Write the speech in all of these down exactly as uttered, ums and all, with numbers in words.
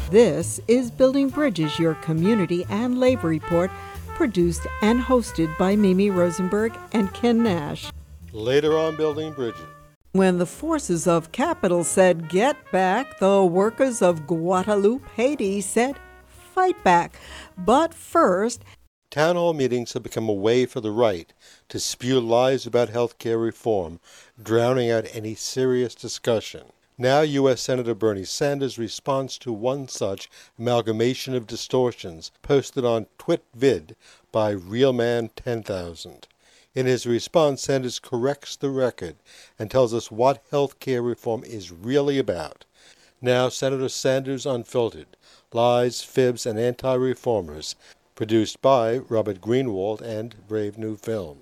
This is Building Bridges, your community and labor report, produced and hosted by Mimi Rosenberg and Ken Nash. Later on Building Bridges. When the forces of capital said, "Get back," the workers of Guadeloupe, Haiti said, "Fight back." But first, town hall meetings have become a way for the right to spew lies about health care reform, drowning out any serious discussion. Now U S Senator Bernie Sanders responds to one such amalgamation of distortions posted on TwitVid by RealMan ten thousand. In his response, Sanders corrects the record and tells us what health care reform is really about. Now, Senator Sanders Unfiltered, Lies, Fibs, and Anti-Reformers, produced by Robert Greenwald and Brave New Films.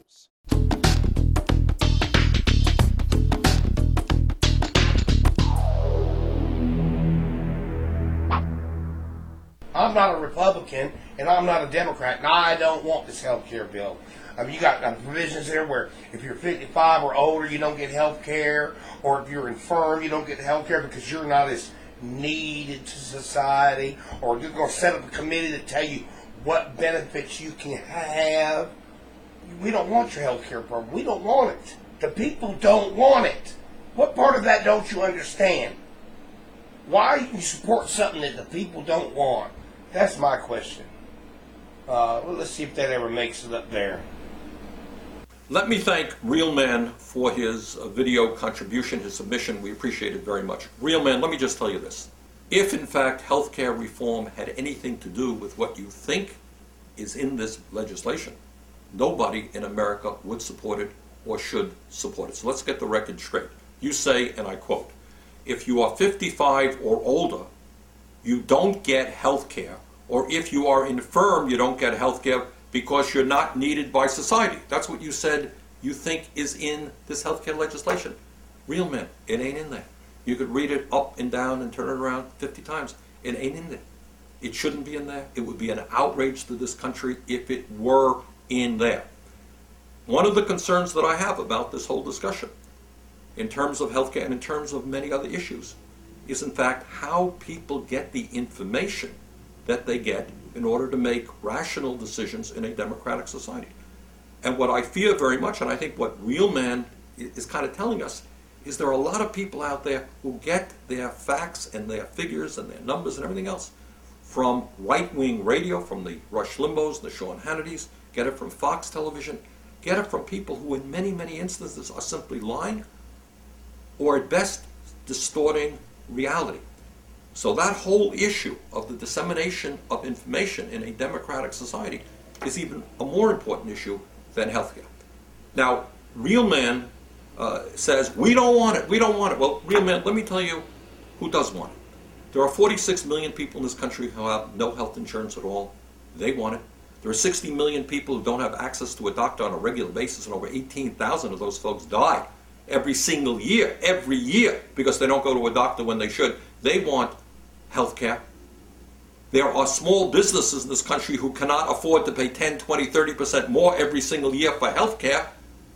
I'm not a Republican, and I'm not a Democrat, and I don't want this health care bill. I mean, you got uh, provisions there where if you're fifty-five or older, you don't get health care, or if you're infirm, you don't get health care because you're not as needed to society, or you're going to set up a committee to tell you what benefits you can have. We don't want your health care program. We don't want it. The people don't want it. What part of that don't you understand? Why are you support something that the people don't want? That's my question. Uh, well, let's see if that ever makes it up there. Let me thank RealMan for his uh, video contribution, his submission. We appreciate it very much. RealMan, let me just tell you this. If, in fact, healthcare reform had anything to do with what you think is in this legislation, nobody in America would support it or should support it. So let's get the record straight. You say, and I quote, if you are fifty-five or older, you don't get health care, or if you are infirm, you don't get health care because you're not needed by society. That's what you said you think is in this health care legislation. RealMan, it ain't in there. You could read it up and down and turn it around fifty times. It ain't in there. It shouldn't be in there. It would be an outrage to this country if it were in there. One of the concerns that I have about this whole discussion, in terms of healthcare and in terms of many other issues, is in fact how people get the information that they get in order to make rational decisions in a democratic society. And what I fear very much, and I think what RealMan is kind of telling us, is there are a lot of people out there who get their facts and their figures and their numbers and everything else from right-wing radio, from the Rush Limbaughs, the Sean Hannitys, get it from Fox Television, get it from people who in many, many instances are simply lying or at best distorting reality. So that whole issue of the dissemination of information in a democratic society is even a more important issue than healthcare. Now, RealMan uh, says, we don't want it, we don't want it. Well, RealMan, let me tell you who does want it. There are forty-six million people in this country who have no health insurance at all. They want it. There are sixty million people who don't have access to a doctor on a regular basis, and over eighteen thousand of those folks die every single year, every year, because they don't go to a doctor when they should. They want health care. There are small businesses in this country who cannot afford to pay ten, twenty, thirty percent more every single year for health care,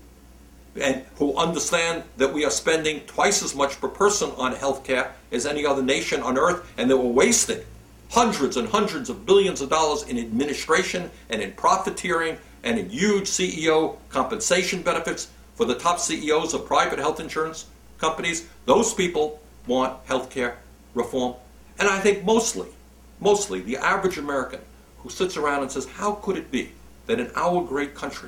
and who understand that we are spending twice as much per person on health care as any other nation on earth, and that we're wasting hundreds and hundreds of billions of dollars in administration and in profiteering and in huge C E O compensation benefits for the top C E Os of private health insurance companies. Those people want health care reform. And I think mostly, mostly the average American who sits around and says, how could it be that in our great country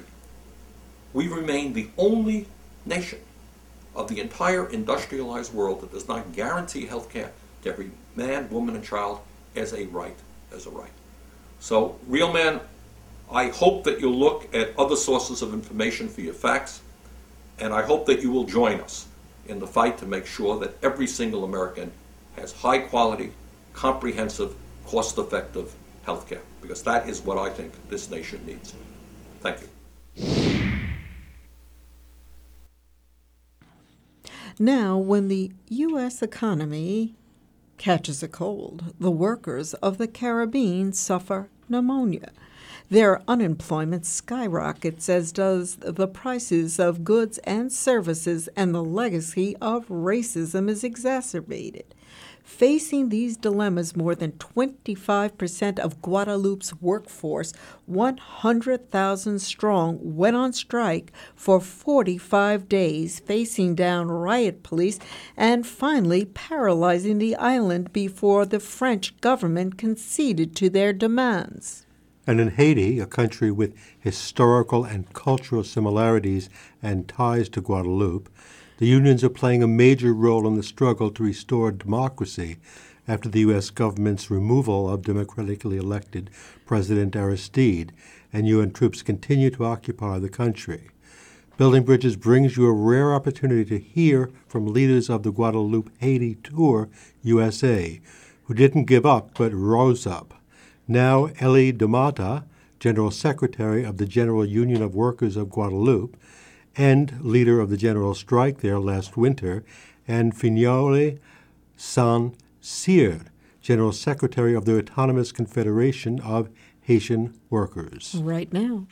we remain the only nation of the entire industrialized world that does not guarantee health care to every man, woman, and child as a right, as a right. So, RealMan, I hope that you'll look at other sources of information for your facts, and I hope that you will join us in the fight to make sure that every single American has high quality, comprehensive, cost-effective health care, because that is what I think this nation needs. Thank you. Now, when the U S economy catches a cold, the workers of the Caribbean suffer pneumonia. Their unemployment skyrockets, as does the prices of goods and services, and the legacy of racism is exacerbated. Facing these dilemmas, more than twenty-five percent of Guadeloupe's workforce, one hundred thousand strong, went on strike for forty-five days, facing down riot police and finally paralyzing the island before the French government conceded to their demands. And in Haiti, a country with historical and cultural similarities and ties to Guadeloupe, the unions are playing a major role in the struggle to restore democracy after the U S government's removal of democratically elected President Aristide, and U N troops continue to occupy the country. Building Bridges brings you a rare opportunity to hear from leaders of the Guadeloupe Haiti Tour U S A, who didn't give up but rose up. Now Elie Domata, General Secretary of the General Union of Workers of Guadeloupe and leader of the general strike there last winter, and Fignole Saint-Cyr, General Secretary of the Autonomous Confederation of Haitian Workers. Right now.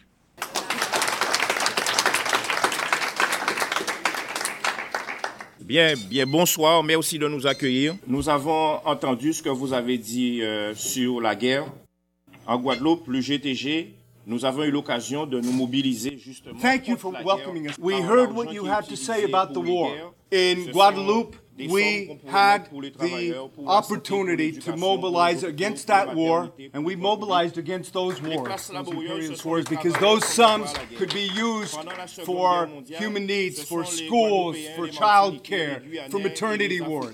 Bien, bien, bonsoir, merci de nous accueillir. Nous avons entendu ce que vous avez dit euh, sur la guerre. En Guadeloupe, le G T G, nous avons eu l'occasion de nous mobiliser justement. Thank you for welcoming us. We heard what you had to say about the war. In Guadeloupe, we had the opportunity to mobilize against that war, and we mobilized against those wars, those imperialist wars, because those sums could be used for human needs, for schools, for child care, for maternity wards.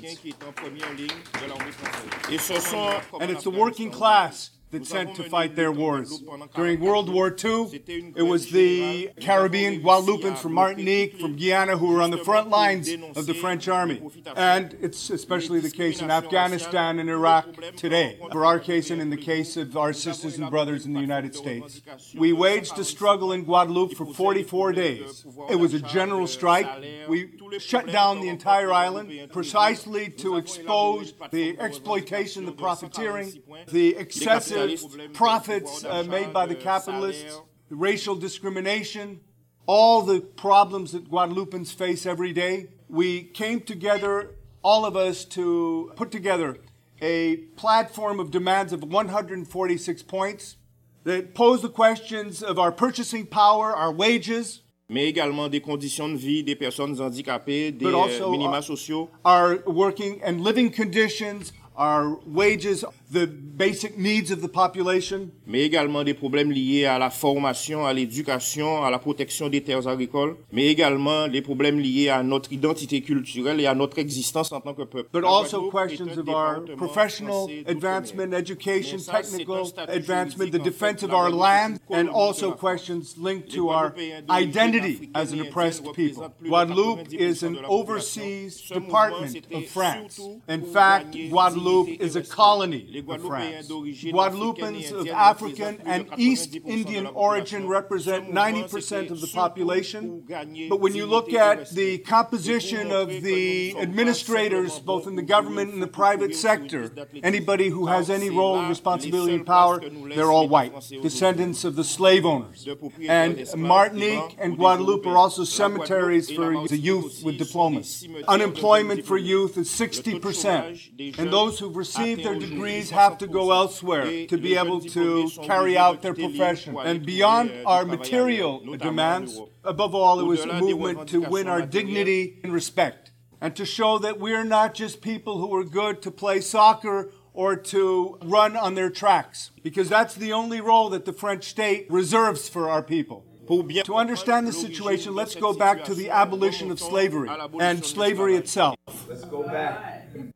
And it's the working class that's sent to fight their wars. During World War Two, it was the Caribbean Guadeloupans from Martinique, from Guyana, who were on the front lines of the French army. And it's especially the case in Afghanistan and Iraq today. For our case and in the case of our sisters and brothers in the United States. We waged a struggle in Guadeloupe for forty-four days. It was a general strike. We shut down the entire island precisely to expose the exploitation, the profiteering, the excessive profits uh, made by the capitalists, the racial discrimination, all the problems that Guadeloupans face every day. We came together, all of us, to put together a platform of demands of one hundred forty-six points that pose the questions of our purchasing power, our wages, mais également des conditions de vie des personnes handicapées, des minima sociaux, our working and living conditions, our wages, the basic needs of the population. Mais également des problèmes liés à la formation, à l'éducation, à la protection des terres agricoles, mais également des problèmes liés à notre identité culturelle et à notre existence en tant que peuple. But also questions of our professional advancement, education, technical advancement, the defense of our land, and also questions linked to our identity as an oppressed people. Guadeloupe is an overseas department of France. In fact, Guadeloupe is a colony of France. Guadeloupans of African and East Indian origin represent ninety percent of the population. But when you look at the composition of the administrators, both in the government and the private sector, anybody who has any role, responsibility, and power, they're all white, descendants of the slave owners. And Martinique and Guadeloupe are also cemeteries for the youth with diplomas. Unemployment for youth is sixty percent. And those who've received their degrees have to go elsewhere to be able to carry out their profession. And beyond our material demands, above all, it was a movement to win our dignity and respect, and to show that we're not just people who are good to play soccer or to run on their tracks, because that's the only role that the French state reserves for our people. To understand the situation, let's go back to the abolition of slavery and slavery itself. Let's go back.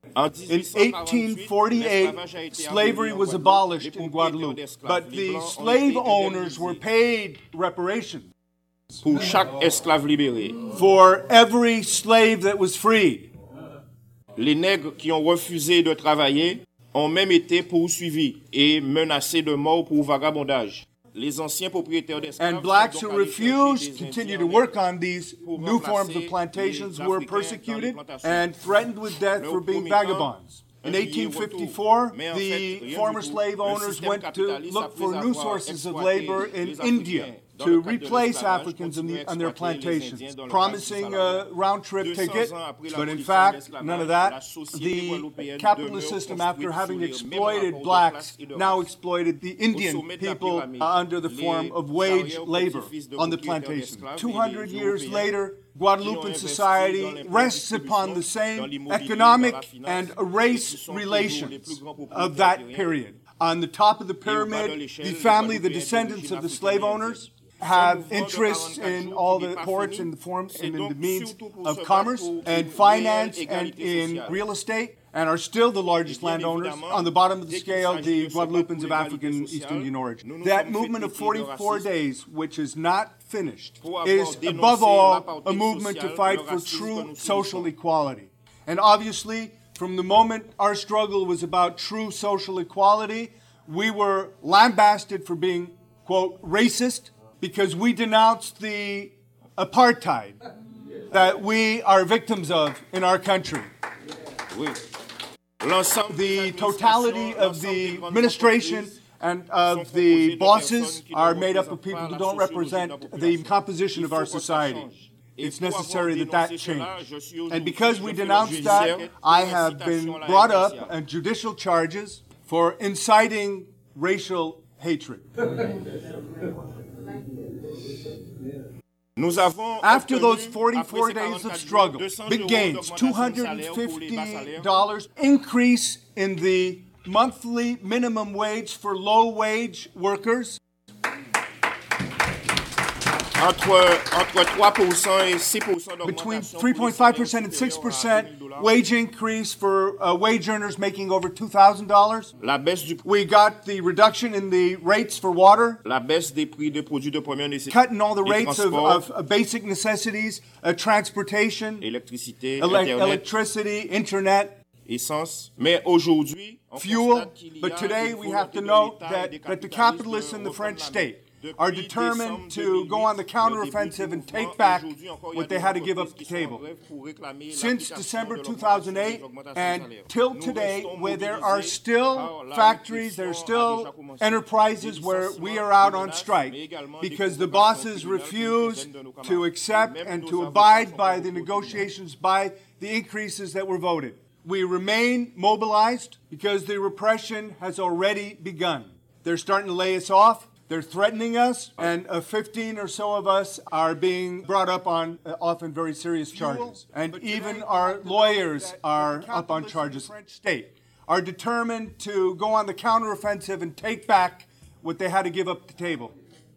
In eighteen forty-eight, slavery was abolished in Guadeloupe, but the slave owners were paid reparations pour chaque esclave libéré. For every slave that was freed. Les nègres qui ont refusé de travailler ont même été poursuivis et menacés de mort pour vagabondage. Les anciens propriétaires d'esclaves, and blacks who refused to continue to work on these new forms of plantations were persecuted and threatened with death for being vagabonds. In eighteen fifty-four, the former slave owners went to look for new sources of labor in India. to replace Africans in the, on their plantations, promising a round-trip ticket, but in fact, none of that. The capitalist system, after having exploited blacks, now exploited the Indian people uh, under the form of wage labor on the plantations. two hundred years later, Guadeloupean society rests upon the same economic and race relations of that period. On the top of the pyramid, the family, the descendants of the slave owners, have interests in all the ports and the forms and in the means of commerce and finance and in real estate, and are still the largest landowners. On the bottom of the scale, the Guadeloupans of African East Indian origin. That movement of forty-four days, which is not finished, is above all a movement to fight for true social equality. And obviously, from the moment our struggle was about true social equality, we were lambasted for being, quote, racist, because we denounced the apartheid that we are victims of in our country. The totality of the administration and of the bosses are made up of people who don't represent the composition of our society. It's necessary that that change. And because we denounced that, I have been brought up on judicial charges for inciting racial hatred. After those forty-four days of struggle, big gains, two hundred fifty dollars increase in the monthly minimum wage for low-wage workers. Between three point five percent and six percent wage increase for uh, wage earners making over two thousand dollars. We got the reduction in the rates for water. Cutting all the rates of, of basic necessities, uh, transportation, ele- electricity, internet, fuel. But today we have to note that, that the capitalists in the French state are determined to go on the counteroffensive and take back what they had to give up the table. Since December two thousand eight and till today, where there are still factories, there are still enterprises where we are out on strike because the bosses refuse to accept and to abide by the negotiations, by the increases that were voted. We remain mobilized because the repression has already begun. They're starting to lay us off. They're threatening us, and uh, fifteen or so of us are being brought up on uh, often very serious charges. And even our lawyers are up on charges. The French state are determined to go on the counteroffensive and take back what they had to give up the table.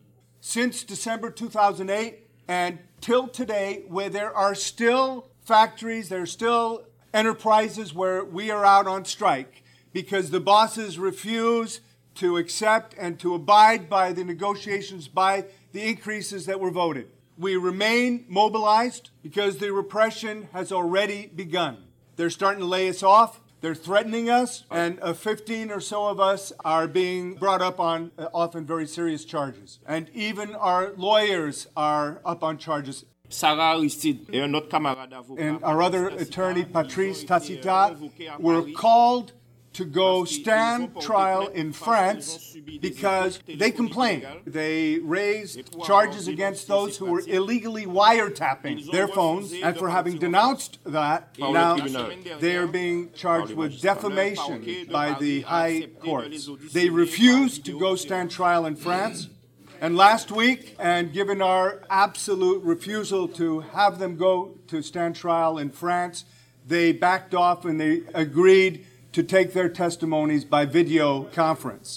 Since December two thousand eight and till today, where there are still factories, there are still enterprises where we are out on strike because the bosses refuse to accept and to abide by the negotiations, by the increases that were voted. We remain mobilized because the repression has already begun. They're starting to lay us off. They're threatening us, and uh, fifteen or so of us are being brought up on uh, often very serious charges. And even our lawyers are up on charges. Sarah Aristide and our other attorney, Patrice Tacita, were called to go stand trial in France because they complained. They raised charges against those who were illegally wiretapping their phones, and for having denounced that, now they are being charged with defamation by the high courts. They refused to go stand trial in France. And last week, and given our absolute refusal to have them go to stand trial in France, they backed off and they agreed to take their testimonies by video conference.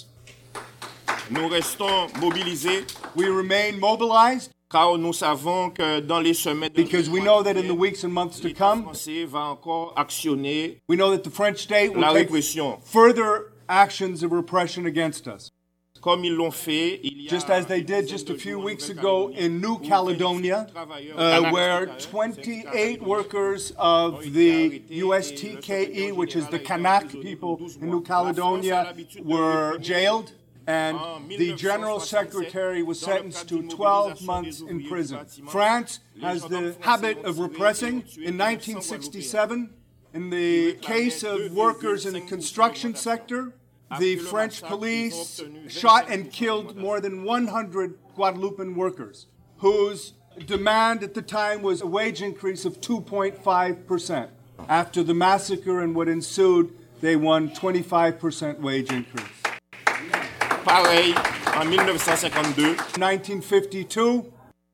Nous restons mobilisés. We remain mobilized. Car nous savons que dans les semaines because we know that in the weeks and months to come, va encore actionner we know that the French state will la take répression. Further actions of repression against us. Comme ils l'ont fait, il y a just as they did just a few weeks ago in New Caledonia, uh, where twenty-eight workers of the U S T K E, which is the Kanak people in New Caledonia, were jailed, and the General Secretary was sentenced to twelve months in prison. France has the habit of repressing. In nineteen sixty-seven, in the case of workers in the construction sector, the French police shot and killed more than one hundred Guadeloupean workers, whose demand at the time was a wage increase of two point five percent. After the massacre and what ensued, they won twenty-five percent wage increase. Pareil, en nineteen fifty-two, nineteen fifty-two,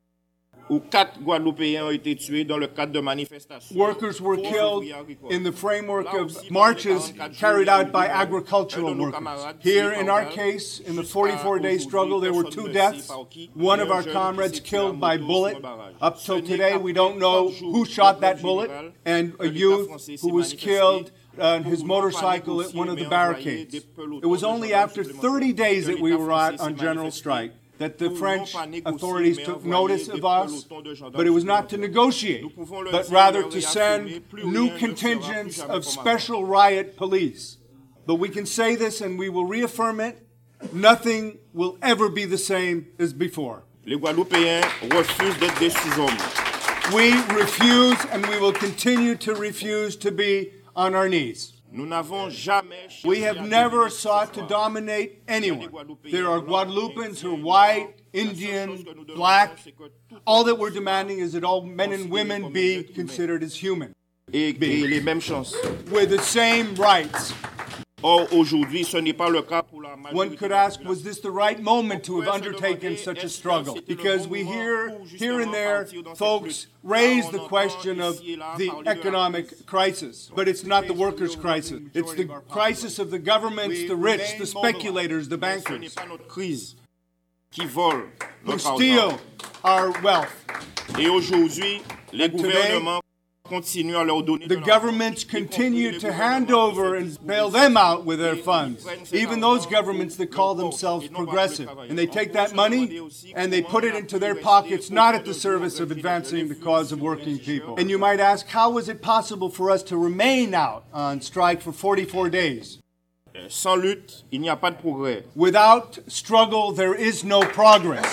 où quatre Guadeloupéens ont été tués dans le cadre de manifestations. Workers were killed in the framework of marches carried out by agricultural workers. Here, in our case, in the forty-four day struggle, there were two deaths. One of our comrades killed by bullet. Up till today, we don't know who shot that bullet, and a youth who was killed on his motorcycle at one of the barricades. It was only after thirty days that we were out on general strike that the French authorities took notice of us, but it was not to negotiate, but rather to send new contingents of special riot police. But we can say this and we will reaffirm it, nothing will ever be the same as before. Les Guadeloupéens refusent d'être des sous-hommes. We refuse and we will continue to refuse to be on our knees. Nous n'avons jamais We have never sought to dominate anyone. There are Guadeloupans who are white, Indian, black. All that we're demanding is that all men and women be considered as human, et, et les mêmes chances. with the same rights. Or, aujourd'hui, ce n'est pas le cas pour la majorité. One could ask, was this the right moment to have undertaken such a struggle? Because we hear here and there folks raise the question of the economic crisis. But it's not the workers' crisis. It's the crisis of the governments, the rich, the speculators, the Ce n'est bankers, pas notre crise qui vole who notre steal argent. our wealth. Et aujourd'hui, les And today, gouvernements continuent à leur donner The de l'argent. governments continue to hand over and bail them out with their funds, even those governments that call themselves progressive. And they take that money and they put it into their pockets, not at the service of advancing the cause of working people. And you might ask, how was it possible for us to remain out on strike for forty-four days? Sans lutte, il n'y a pas de progrès. Without struggle, there is no progress.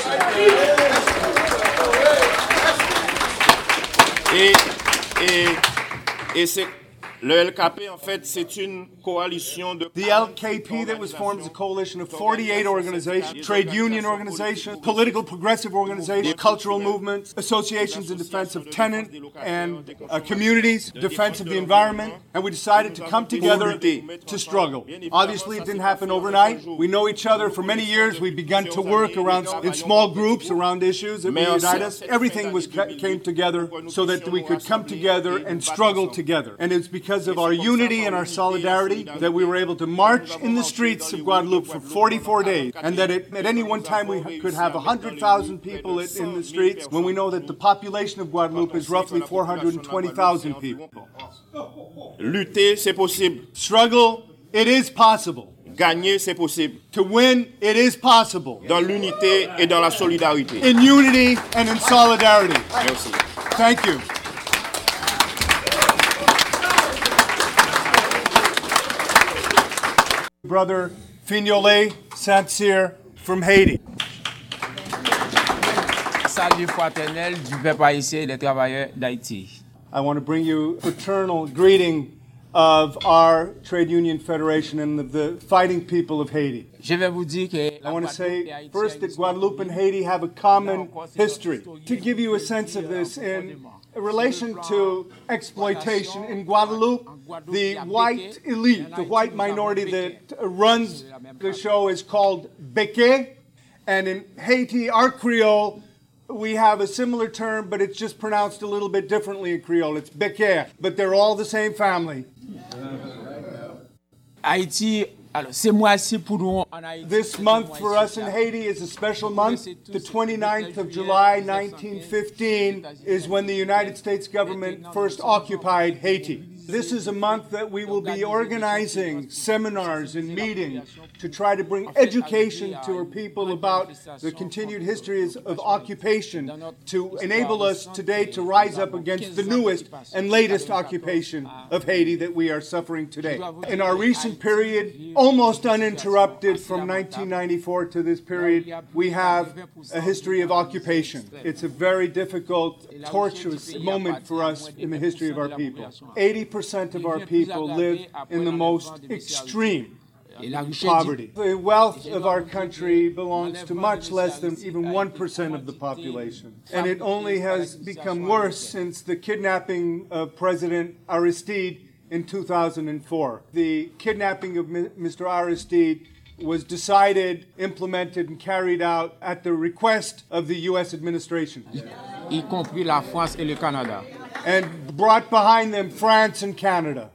Et, et, et c'est, le L K P, en fait, c'est une coalition de... The L K P that was formed is a coalition of forty-eight organizations, trade union organizations, political progressive organizations, cultural movements, associations in defense of tenant and uh, communities, defense of the environment, and we decided to come together to struggle. Obviously, it didn't happen overnight. We know each other for many years. We've begun to work around in small groups around issues that will unite us. Everything was came together so that we could come together and struggle together. And it's because of our unity and our solidarity that we were able to march in the streets of Guadeloupe for forty-four days, and that it, at any one time we could have one hundred thousand people in the streets when we know that the population of Guadeloupe is roughly four hundred twenty thousand people. Lutter, c'est possible. Struggle, it is possible. Gagner, c'est possible. To win, it is possible. Dans l'unité et dans la solidarité. In unity and in solidarity. Merci. Thank you. Brother Fignolet Saint-Cyr from Haiti. Salut fraternel du peuple haïtien et des travailleurs d'Haïti. I want to bring you a fraternal greeting of our trade union federation and of the fighting people of Haiti. Je vais vous dire que I want to say first that Guadeloupe and Haiti have a common history. To give you a sense of this, in relation to exploitation in Guadeloupe, the white elite, the white minority that runs the show is called Beke, and in Haiti, our Creole, we have a similar term, but it's just pronounced a little bit differently in Creole. It's Beke, but they're all the same family. Haïti, alors c'est mois-ci pour nous en Haïti. This month for us in Haiti is a special month. The twenty-ninth of July, nineteen fifteen, is when the United States government first occupied Haiti. This is a month that we will be organizing seminars and meetings to try to bring education to our people about the continued histories of occupation, to enable us today to rise up against the newest and latest occupation of Haiti that we are suffering today. In our recent period, almost uninterrupted from nineteen ninety-four to this period, we have a history of occupation. It's a very difficult, torturous moment for us in the history of our people. eighty percent of our people live in the most extreme poverty. The wealth of our country belongs to much less than even one percent of the population. And it only has become worse since the kidnapping of President Aristide in two thousand four. The kidnapping of Mister Aristide was decided, implemented, and carried out at the request of the U S administration. Y compris la France et le Canada. And brought behind them France and Canada.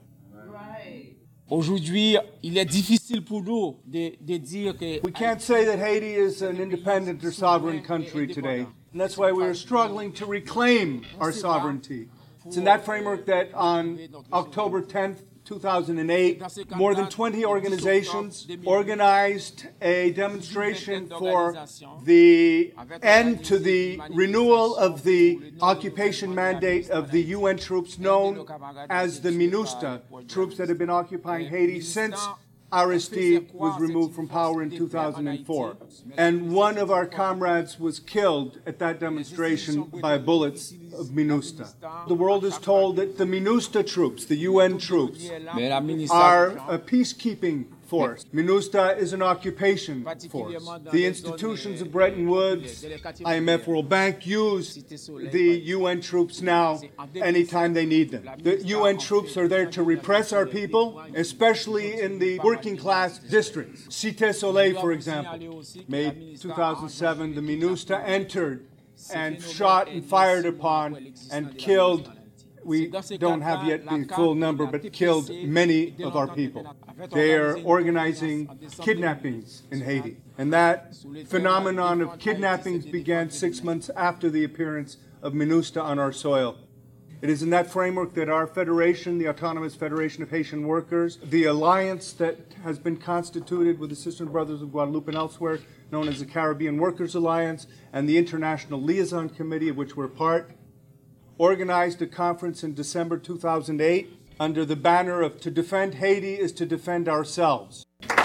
Aujourd'hui, il est difficile pour nous de, de dire que... We can't say that Haiti is an independent or sovereign country today. And that's why we're struggling to reclaim our sovereignty. It's in that framework that on October tenth, two thousand eight, more than twenty organizations organized a demonstration for the end to the renewal of the occupation mandate of the U N troops known as the MINUSTA, troops that have been occupying Haiti since Aristide was removed from power in two thousand four. And one of our comrades was killed at that demonstration by bullets of MINUSTA. The world is told that the MINUSTA troops, the U N troops, are a peacekeeping force. MINUSTA is an occupation force. The institutions of Bretton Woods, I M F, World Bank use the U N troops now anytime they need them. The U N troops are there to repress our people, especially in the working class districts. Cité Soleil, for example, May two thousand seven, the MINUSTA entered and shot and fired upon and killed, we don't have yet the full number, but killed many of our people. They are organizing kidnappings in Haiti. And that phenomenon of kidnappings began six months after the appearance of MINUSTA on our soil. It is in that framework that our federation, the Autonomous Federation of Haitian Workers, the alliance that has been constituted with the Sisters and Brothers of Guadeloupe and elsewhere, known as the Caribbean Workers Alliance, and the International Liaison Committee, of which we're part, organized a conference in December two thousand eight under the banner of "To defend Haiti is to defend ourselves."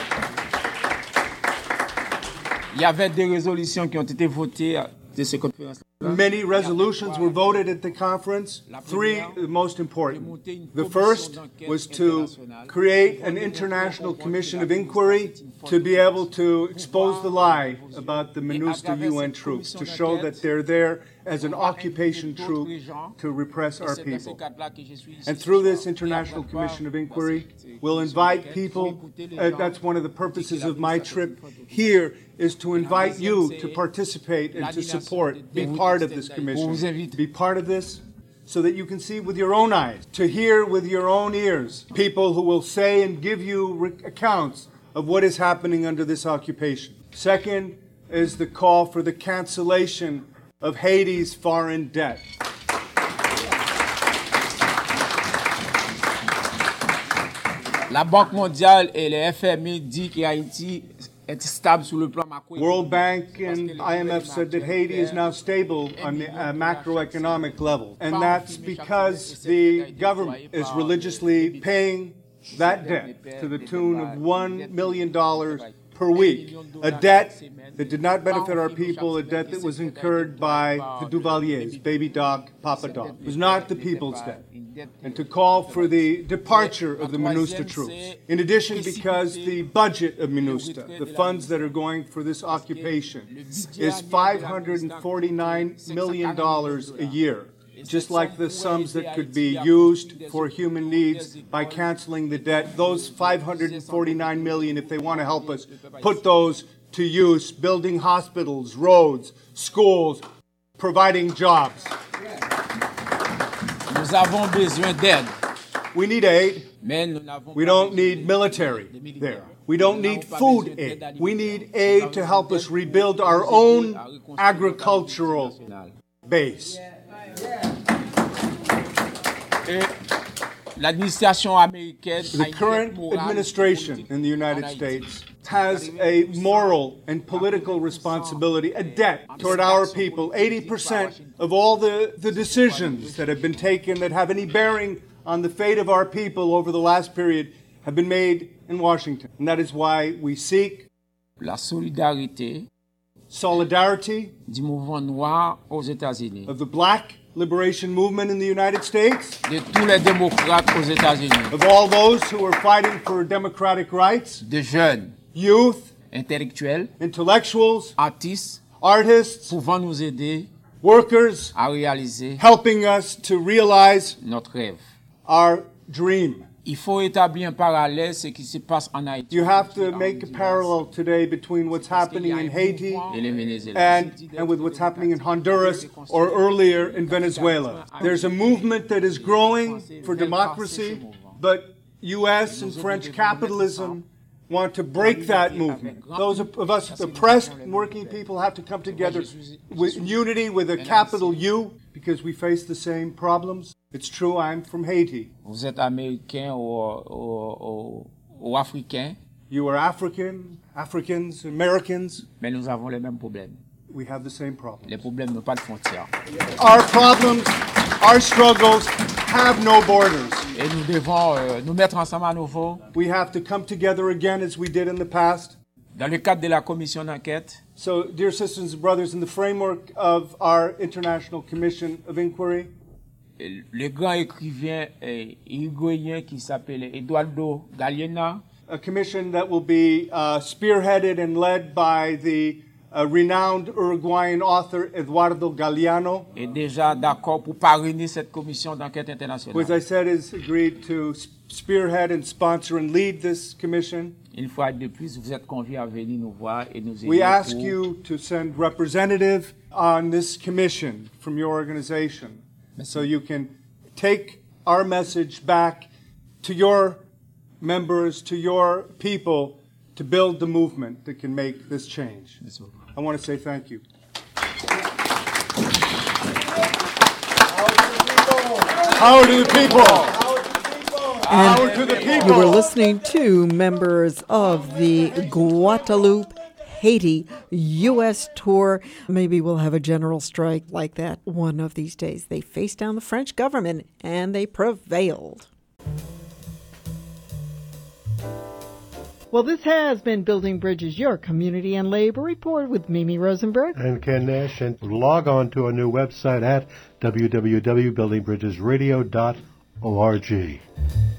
Il y avait des résolutions qui ont été votées de ces conférences. Many resolutions were voted at the conference. Three, the most important. The first was to create an international commission of inquiry to be able to expose the lie about the MINUSTA U N troops, to show that they're there as an occupation troop to repress our people. And through this international commission of inquiry, we'll invite people, uh, that's one of the purposes of my trip here, is to invite you to participate and to support, be part of this commission, be part of this so that you can see with your own eyes, to hear with your own ears, people who will say and give you re- accounts of what is happening under this occupation. Second is the call for the cancellation of Haiti's foreign debt. La Banque mondiale et le F M I dit que Haïti est stable sur le plan macro. World Bank and I M F said that Haiti is now stable on the uh, macroeconomic level. And that's because the government is religiously paying that debt to the tune of one million dollars per week, a debt that did not benefit our people, a debt that was incurred by the Duvaliers, baby dog, papa dog. It was not the people's debt. And to call for the departure of the MINUSTA troops. In addition, because the budget of MINUSTA, the funds that are going for this occupation, is five hundred forty-nine million dollars a year. Just like the sums that could be used for human needs by canceling the debt, those five hundred forty-nine million, if they want to help us, put those to use, building hospitals, roads, schools, providing jobs. Nous avons besoin d'aide. We need aid. We don't need military there. We don't need food aid. We need aid to help us rebuild our own agricultural base. The current administration in the United States has a moral and political responsibility, a debt toward our people. eighty percent of all the, the decisions that have been taken that have any bearing on the fate of our people over the last period have been made in Washington. And that is why we seek la solidarité solidarity du mouvement noir aux États-Unis, of the black liberation movement in the United States, de tous les démocrates aux États-Unis, of all those who are fighting for democratic rights, de jeunes, youth, intellectuels, intellectuals, artistes, artists, pouvant nous aider workers, à réaliser helping us to realize notre rêve. our dream. Il faut établir un parallèle ce qui se passe en Haïti You have to make a parallel today between what's happening in Haiti et le Venezuela. and, and with what's happening in Honduras or earlier in Venezuela. There's a movement that is growing for democracy, but U S and French capitalism want to break that movement. Those of us oppressed working people have to come together with unity with a capital U because we face the same problems. It's true, I'm from Haiti. Vous êtes américain ou, ou, ou, ou africain, You are African, Africans, Americans. mais nous avons les mêmes problèmes. We have the same problems. Les problèmes n'ont pas de frontières. Our problems, our struggles have no borders. Et nous devons euh, nous mettre ensemble à nouveau We have to come together again as we did in the past. dans le cadre de la commission d'enquête. So, dear sisters and brothers, in the framework of our International Commission of Inquiry, Le grand écrivain euh, uruguayen qui s'appelle Eduardo Galeana a commission that will be uh, spearheaded and led by the uh, renowned Uruguayan author Eduardo Galeano, est déjà d'accord pour parrainer cette commission d'enquête who, as internationale. I said, has agreed to spearhead and sponsor and lead this commission. Une fois de plus, vous êtes conviés à venir nous voir et nous aider We ask pour you to send representative on this commission from your organization so you can take our message back to your members, to your people, to build the movement that can make this change. I want to say thank you. Power to the people. Power to the people. You were listening to members of the Guadeloupe, Haiti U S tour. Maybe we'll have a general strike like that one of these days. They faced down the French government and they prevailed. Well, this has been Building Bridges, your community and labor report with Mimi Rosenberg and Ken Nash. And log on to our new website at w w w dot building bridges radio dot org.